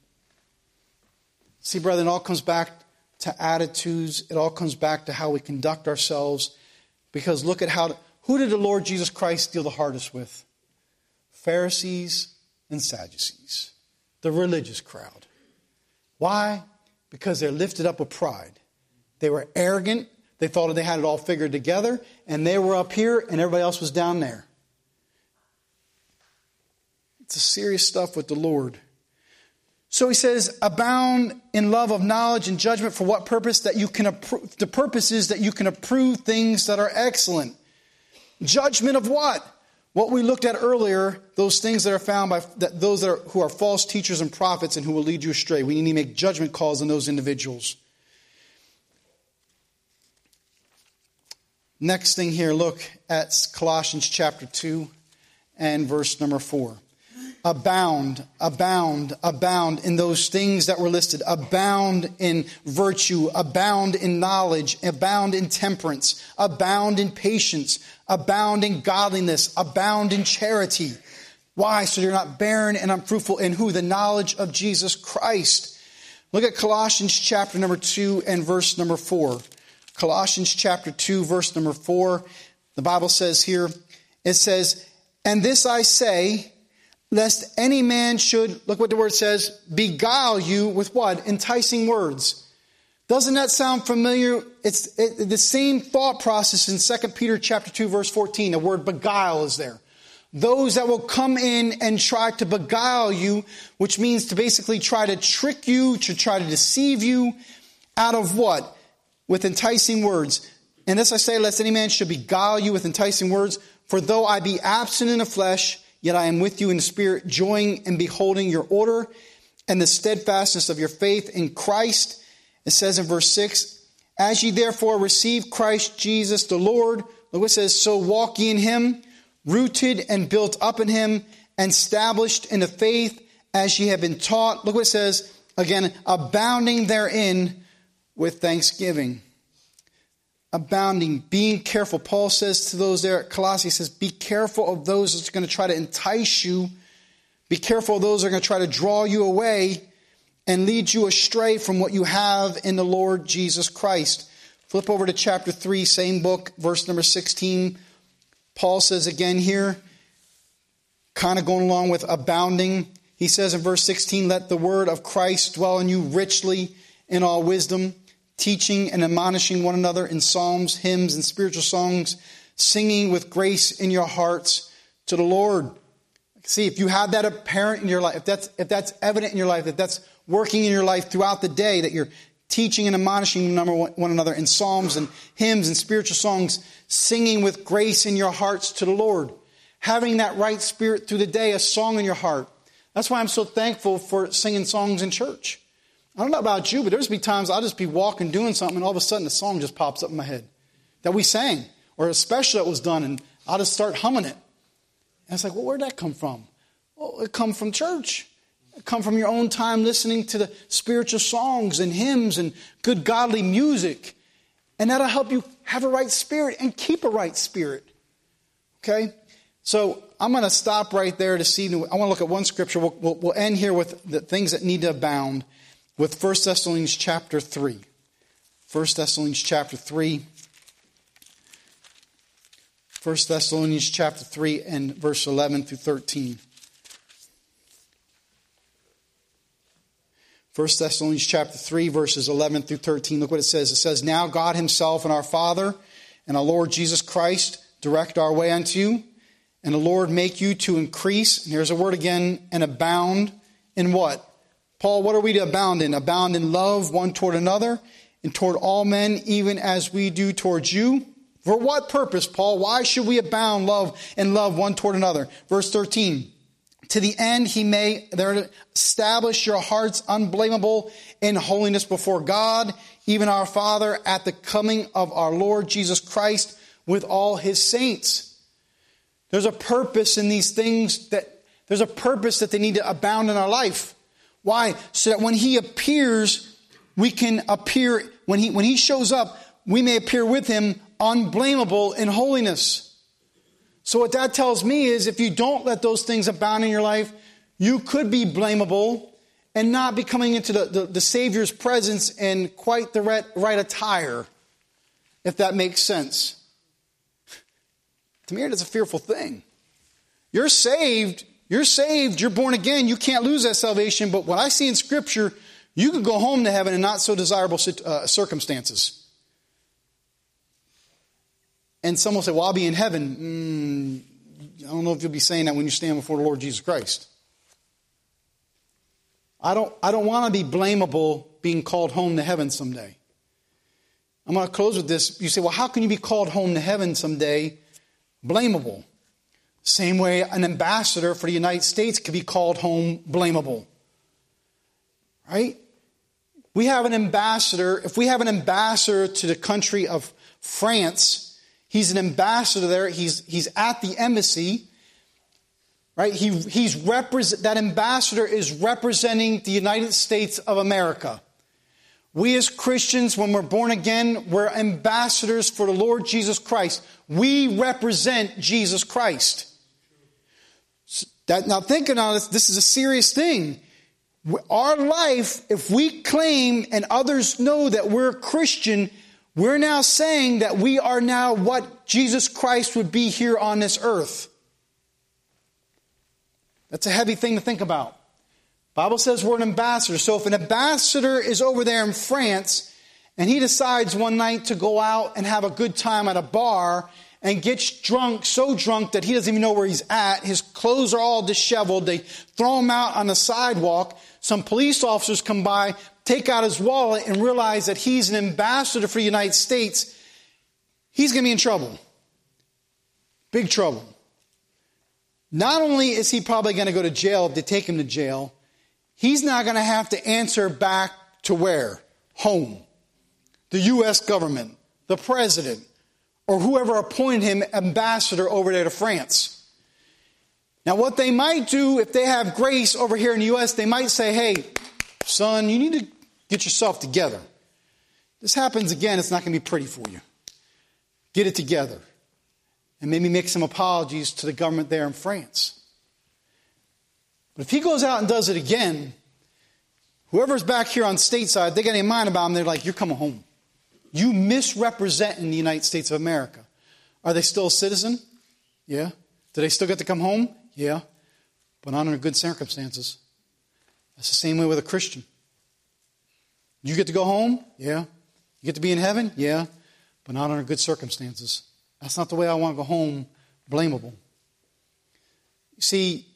See, brethren, it all comes back to attitudes. It all comes back to how we conduct ourselves. Because look at how who did the Lord Jesus Christ deal the hardest with? Pharisees and Sadducees, the religious crowd. Why? Because they're lifted up with pride. They were arrogant. They thought they had it all figured together, and they were up here, and everybody else was down there. It's a serious stuff with the Lord. So he says, abound in love of knowledge and judgment for what purpose? That you can approve. The purpose is that you can approve things that are excellent. Judgment of what? What we looked at earlier, those things that are found by that, those that are, who are false teachers and prophets and who will lead you astray. We need to make judgment calls on those individuals. Next thing here, look at Colossians chapter two and verse number four. Abound, abound, abound in those things that were listed. Abound in virtue, abound in knowledge, abound in temperance, abound in patience, abound in godliness, abound in charity. Why? So you're not barren and unfruitful in who? The knowledge of Jesus Christ. Look at Colossians chapter number two and verse number four. Colossians chapter two, verse number four. The Bible says here, it says, and this I say, lest any man should, look what the word says, beguile you with what? Enticing words. Doesn't that sound familiar? It's it, the same thought process in Second Peter chapter two, verse fourteen. The word beguile is there. Those that will come in and try to beguile you, which means to basically try to trick you, to try to deceive you, out of what? With enticing words. And this I say, lest any man should beguile you with enticing words. For though I be absent in the flesh, yet I am with you in the spirit, joying and beholding your order and the steadfastness of your faith in Christ. It says in verse six, as ye therefore receive Christ Jesus the Lord, look what it says, so walk ye in him, rooted and built up in him, and established in the faith as ye have been taught. Look what it says, again, abounding therein with thanksgiving. Abounding, being careful. Paul says to those there at Colossae, he says, be careful of those that's going to try to entice you. Be careful of those that are going to try to draw you away and lead you astray from what you have in the Lord Jesus Christ. Flip over to chapter three, same book, verse number sixteen. Paul says again here, kind of going along with abounding. He says in verse sixteen, let the word of Christ dwell in you richly in all wisdom, teaching and admonishing one another in psalms, hymns, and spiritual songs, singing with grace in your hearts to the Lord. See, if you have that apparent in your life, if that's if that's evident in your life, if that's working in your life throughout the day, that you're teaching and admonishing one another in psalms and hymns and spiritual songs, singing with grace in your hearts to the Lord, having that right spirit through the day, a song in your heart. That's why I'm so thankful for singing songs in church. I don't know about you, but there's be times I'll just be walking, doing something, and all of a sudden a song just pops up in my head that we sang, or a special that was done, and I'll just start humming it. And it's like, well, where'd that come from? Well, it come from church. It come from your own time listening to the spiritual songs and hymns and good godly music. And that'll help you have a right spirit and keep a right spirit. Okay? So I'm going to stop right there this evening. I want to look at one scripture. We'll, we'll, we'll end here with the things that need to abound with First Thessalonians chapter three. First Thessalonians chapter three. First Thessalonians chapter three and verse eleven through thirteen. First Thessalonians chapter three, verses eleven through thirteen. Look what it says. It says, now God himself and our Father and our Lord Jesus Christ direct our way unto you, and the Lord make you to increase, and here's a word again, and abound in what? Paul, what are we to abound in? Abound in love one toward another, and toward all men, even as we do towards you. For what purpose, Paul? Why should we abound love and love one toward another? Verse thirteen. To the end he may there establish your hearts unblameable in holiness before God, even our Father, at the coming of our Lord Jesus Christ with all his saints. There's a purpose in these things that there's a purpose that they need to abound in our life. Why? So that when he appears, we can appear, when he when he shows up, we may appear with him unblameable in holiness. So what that tells me is if you don't let those things abound in your life, you could be blamable and not be coming into the, the, the Savior's presence in quite the right, right attire, if that makes sense. To me, it is a fearful thing. You're saved, you're saved, you're born again, you can't lose that salvation, but what I see in Scripture, you could go home to heaven in not so desirable uh, circumstances. And some will say, well, I'll be in heaven. Mm, I don't know if you'll be saying that when you stand before the Lord Jesus Christ. I don't, I don't want to be blamable being called home to heaven someday. I'm going to close with this. You say, well, how can you be called home to heaven someday blamable? Same way an ambassador for the United States could be called home blamable. Right? We have an ambassador. If we have an ambassador to the country of France, he's an ambassador there. He's he's at the embassy, right? He he's represent that ambassador is representing the United States of America. We as Christians, when we're born again, we're ambassadors for the Lord Jesus Christ. We represent Jesus Christ. That, now thinking on this, this is a serious thing. Our life, if we claim and others know that we're Christian, we're now saying that we are now what Jesus Christ would be here on this earth. That's a heavy thing to think about. Bible says we're an ambassador. So if an ambassador is over there in France and he decides one night to go out and have a good time at a bar and gets drunk, so drunk that he doesn't even know where he's at, his clothes are all disheveled, they throw him out on the sidewalk, some police officers come by, take out his wallet and realize that he's an ambassador for the United States, he's going to be in trouble. Big trouble. Not only is he probably going to go to jail if they take him to jail, he's now going to have to answer back to where? Home. The U S government, the president, or whoever appointed him ambassador over there to France. Now what they might do if they have grace over here in the U S, they might say, hey, son, you need to get yourself together. This happens again, it's not going to be pretty for you. Get it together. And maybe make some apologies to the government there in France. But if he goes out and does it again, whoever's back here on stateside, they got any mind about him, they're like, you're coming home. You misrepresenting the United States of America. Are they still a citizen? Yeah. Do they still get to come home? Yeah. But not under good circumstances. That's the same way with a Christian. You get to go home? Yeah. You get to be in heaven? Yeah. But not under good circumstances. That's not the way I want to go home, blamable. You see,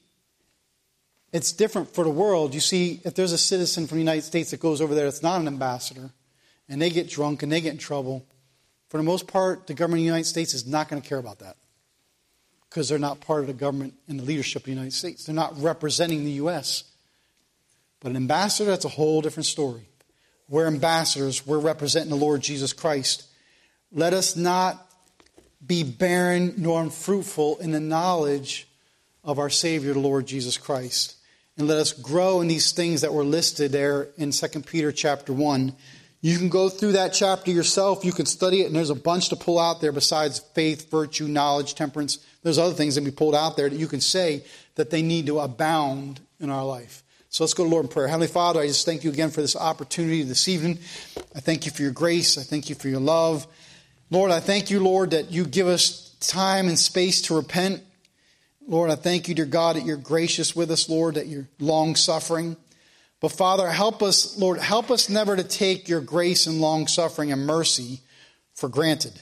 it's different for the world. You see, if there's a citizen from the United States that goes over there that's not an ambassador, and they get drunk and they get in trouble, for the most part, the government of the United States is not going to care about that. Because they're not part of the government and the leadership of the United States. They're not representing the U S. But an ambassador, that's a whole different story. We're ambassadors. We're representing the Lord Jesus Christ. Let us not be barren nor unfruitful in the knowledge of our Savior, the Lord Jesus Christ. And let us grow in these things that were listed there in Second Peter chapter one. You can go through that chapter yourself. You can study it, and there's a bunch to pull out there besides faith, virtue, knowledge, temperance. There's other things that can be pulled out there that you can say that they need to abound in our life. So let's go to Lord in prayer. Heavenly Father, I just thank you again for this opportunity this evening. I thank you for your grace. I thank you for your love. Lord, I thank you, Lord, that you give us time and space to repent. Lord, I thank you, dear God, that you're gracious with us, Lord, that you're long-suffering. But Father, help us, Lord, help us never to take your grace and long-suffering and mercy for granted.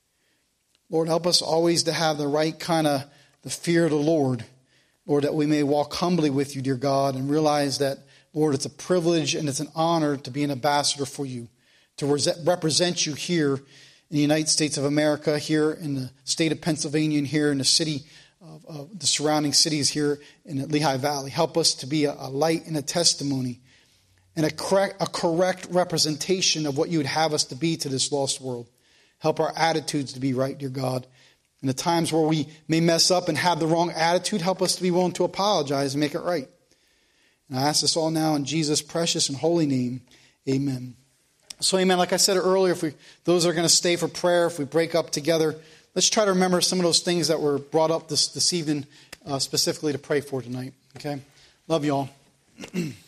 Lord, help us always to have the right kind of the fear of the Lord, Lord, that we may walk humbly with you, dear God, and realize that, Lord, it's a privilege and it's an honor to be an ambassador for you, to represent you here in the United States of America, here in the state of Pennsylvania, and here in the city of, of the surrounding cities here in the Lehigh Valley. Help us to be a, a light and a testimony and a correct, a correct representation of what you would have us to be to this lost world. Help our attitudes to be right, dear God. In the times where we may mess up and have the wrong attitude, help us to be willing to apologize and make it right. And I ask this all now in Jesus' precious and holy name. Amen. So, amen, like I said earlier, if we those are going to stay for prayer, if we break up together, let's try to remember some of those things that were brought up this, this evening, uh, specifically to pray for tonight. Okay? Love you all.